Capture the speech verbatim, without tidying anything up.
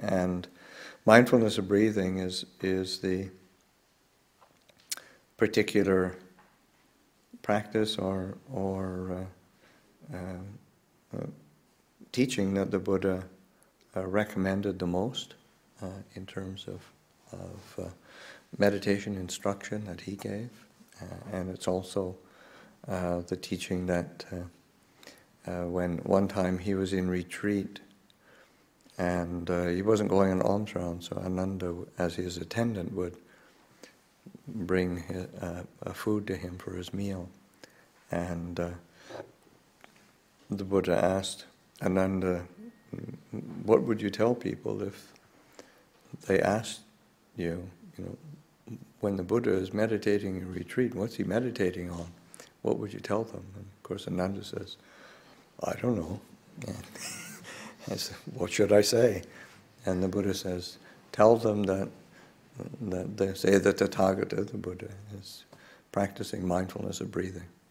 And mindfulness of breathing is, is the particular practice or, or uh, uh, uh, teaching that the Buddha uh, recommended the most uh, in terms of, of uh, meditation instruction that he gave. Uh, and it's also uh, the teaching that uh, uh, when one time he was in retreat and uh, he wasn't going on alms round, so Ananda, as his attendant, would bring his, uh, uh, food to him for his meal. And uh, the Buddha asked Ananda, what would you tell people if they asked you, you know, when the Buddha is meditating in retreat, what's he meditating on? What would you tell them? And of course Ananda says, I don't know. I said, what should I say? And the Buddha says, tell them that, that they say that the Tathagata, the Buddha, is practicing mindfulness of breathing.